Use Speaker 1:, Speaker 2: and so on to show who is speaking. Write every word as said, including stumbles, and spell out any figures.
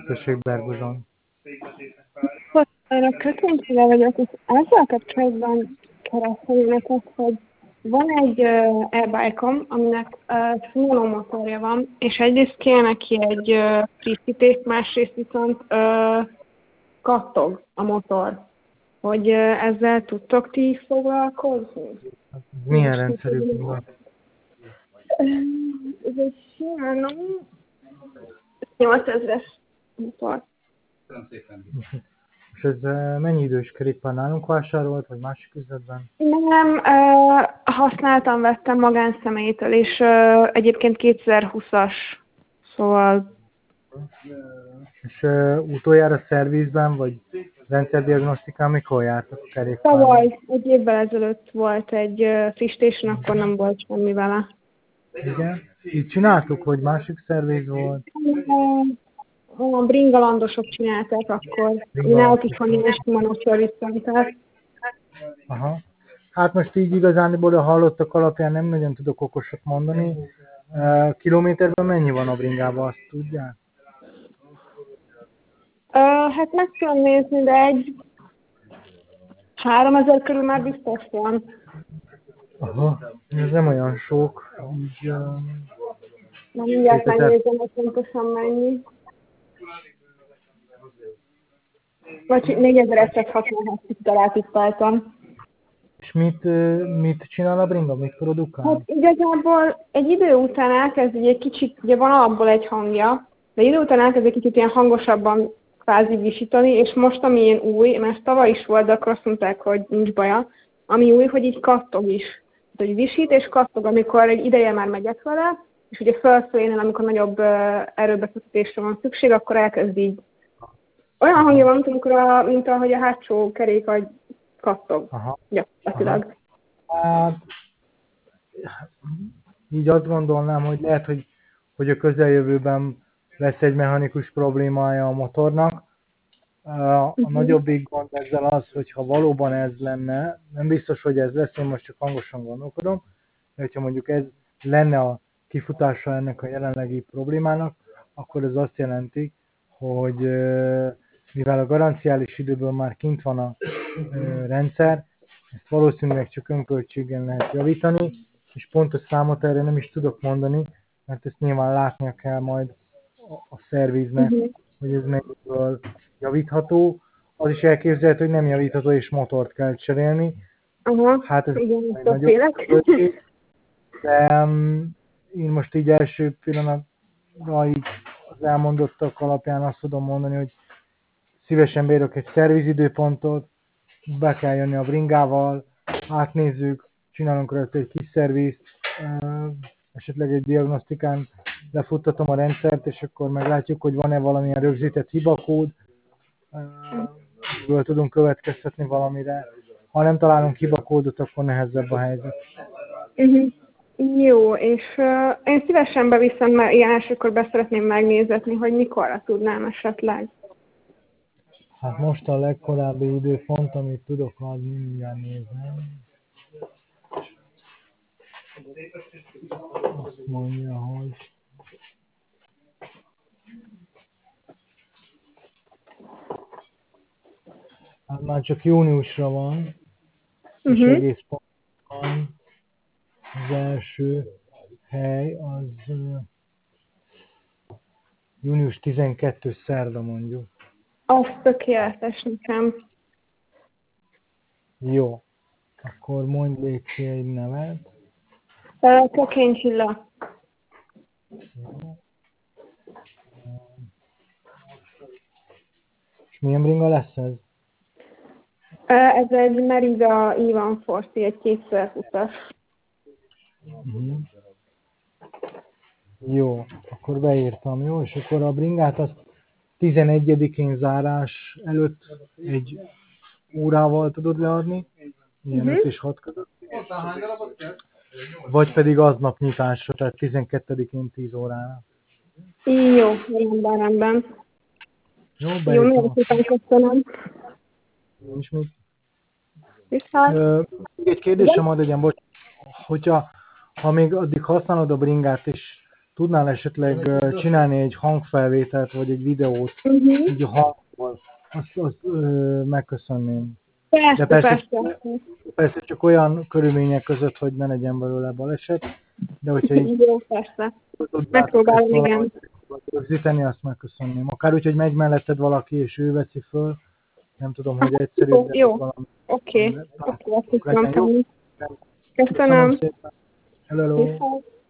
Speaker 1: Tessék, Bergozson.
Speaker 2: Én a köténysége vagyok, és ezzel kapcsolatban keressenének azt, hogy van egy uh, e-bike-om, aminek uh, Shimano motorja van, és egyrészt kéne neki egy uh, frissítést, másrészt viszont uh, kattog a motor. Hogy uh, ezzel tudtok ti foglalkozni?
Speaker 1: Milyen rendszerű bringa?
Speaker 2: Ez egy Shimano nyolcezres motor.
Speaker 1: És ez uh, mennyi idős kerékpár, nálunk vásárolt, vagy másik üzletben?
Speaker 2: Nem, uh, használtam, vettem magánszemélytől, és uh, egyébként kétezer-húszas, szóval...
Speaker 1: És uh, utoljára szervizben, vagy rendszerdiagnosztikán mikor jártak a kerékpárban?
Speaker 2: Tavaly, egy évvel ezelőtt volt egy uh, frissítésen, akkor nem volt semmi vele.
Speaker 1: Igen? Így csináltuk, hogy másik szerviz volt?
Speaker 2: Uh, a bringalandosok csinálták akkor, náluk is van ilyen Shimano service center.
Speaker 1: Aha. Hát most így igazániból a hallottak alapján nem nagyon tudok okosat mondani. Uh, kilométerben mennyi van a bringában, azt tudják?
Speaker 2: Uh, hát meg tudom nézni, de egy háromezer körül már biztos van.
Speaker 1: Aha, ez nem olyan sok. Így, uh,
Speaker 2: Na, mindjárt megnézem, hogy pontosan mennyi. Vagy négyezer-hatvanhat talán tippeltem.
Speaker 1: És mit, mit csinál a bringa? Mit produkál?
Speaker 2: Hát igazából egy idő után elkezd egy kicsit, ugye van alapból egy hangja, de idő után elkezd egy kicsit ilyen hangosabban kvázi visítani, és most ami ilyen új, mert tavaly is volt, de akkor azt mondták, hogy nincs baja, ami új, hogy így kattog is. Tehát, hogy visít és kattog, amikor egy ideje már megyek vele, és ugye felszólénél, amikor nagyobb erőbefektetésre van szükség, akkor elkezd így. Olyan hangja van, mint, amikor a, mint ahogy a hátsó kerék, hogy kattog.
Speaker 1: Aha.
Speaker 2: Gyakorlatilag.
Speaker 1: Hát, így azt gondolnám, hogy lehet, hogy, hogy a közeljövőben lesz egy mechanikus problémája a motornak. A
Speaker 2: Uh-huh.
Speaker 1: nagyobbik gond ezzel az, hogy ha valóban ez lenne, nem biztos, hogy ez lesz, én most csak hangosan gondolkodom, de hogyha mondjuk ez lenne a kifutása ennek a jelenlegi problémának, akkor ez azt jelenti, hogy mivel a garanciális időből már kint van a rendszer, ezt valószínűleg csak önköltségen lehet javítani, és pontos számot erre nem is tudok mondani, mert ezt nyilván látnia kell majd a szerviznek, uh-huh. hogy ez mennyiből javítható. Az is elképzelhető, hogy nem javítható, és motort kell cserélni.
Speaker 2: Aha,
Speaker 1: Hát ez
Speaker 2: igen,
Speaker 1: egy nagyobb költség, de um, én most így első pillanatra így az elmondottak alapján azt tudom mondani, hogy szívesen bérök egy szervizidőpontot, be kell jönni a bringával, átnézzük, csinálunk rajta egy kis szervizt, esetleg egy diagnosztikán lefuttatom a rendszert, és akkor meglátjuk, hogy van-e valamilyen rögzített hibakód, ebből tudunk következtetni valamire. Ha nem találunk hibakódot, akkor nehezebb a helyzet.
Speaker 2: Uh-huh. Jó, és uh, én szívesen beviszem, mert ilyen esetkor be szeretném megnézetni, hogy mikorra tudnám esetleg.
Speaker 1: Hát most a legkorábbi időpont, amit tudok adni, mindjárt nézem. Azt mondja, hogy hát már csak júniusra van, és
Speaker 2: uh-huh.
Speaker 1: egész pontosan az első hely az uh, június tizenkettő szerda mondjuk.
Speaker 2: Az tökéletes nekem.
Speaker 1: Jó, akkor mondj légy egy nevet.
Speaker 2: Uh, Kokény Csilla.
Speaker 1: És milyen bringa lesz ez?
Speaker 2: Uh, ez egy Merida Ivan Forti, egy kétezer-húszas.
Speaker 1: Uh-huh. Jó, akkor beírtam, jó? És akkor a bringát azt tizenegyedikén zárás előtt egy órával tudod leadni, ilyen
Speaker 2: uh-huh.
Speaker 1: öt és hat között. Vagy pedig aznap nyitásra, tehát tizenkettedikén tíz órára.
Speaker 2: Jó, rendben, rendben.
Speaker 1: Jó,
Speaker 2: Jó, nagyon szépen köszönöm.
Speaker 1: Nincs mit.
Speaker 2: Viszont.
Speaker 1: Egy kérdésem ad legyen, bocs, hogyha ha még addig használod a bringát, és tudnál esetleg ö, csinálni egy hangfelvételt, vagy egy videót,
Speaker 2: Uh-huh.
Speaker 1: így a hangból, azt, azt ö, megköszönném.
Speaker 2: Persze,
Speaker 1: De persze,
Speaker 2: persze.
Speaker 1: persze csak olyan körülmények között, hogy ne legyen belőle baleset, de hogyha így
Speaker 2: Jó, persze.
Speaker 1: tudnátok
Speaker 2: Megpróbálom,
Speaker 1: ezt valahogy
Speaker 2: igen.
Speaker 1: rögzíteni, azt megköszönném. Akár úgy, hogy megy melletted valaki, és ő veszi föl, nem tudom, hogy
Speaker 2: Jó,
Speaker 1: egyszerűbb, de
Speaker 2: jó.
Speaker 1: valami
Speaker 2: Oké,
Speaker 1: talán
Speaker 2: oké, azt
Speaker 1: legyen
Speaker 2: tudom
Speaker 1: jó.
Speaker 2: tenni.
Speaker 1: Köszönöm
Speaker 2: Köszönöm.
Speaker 1: szépen. Hello.
Speaker 2: Viszont.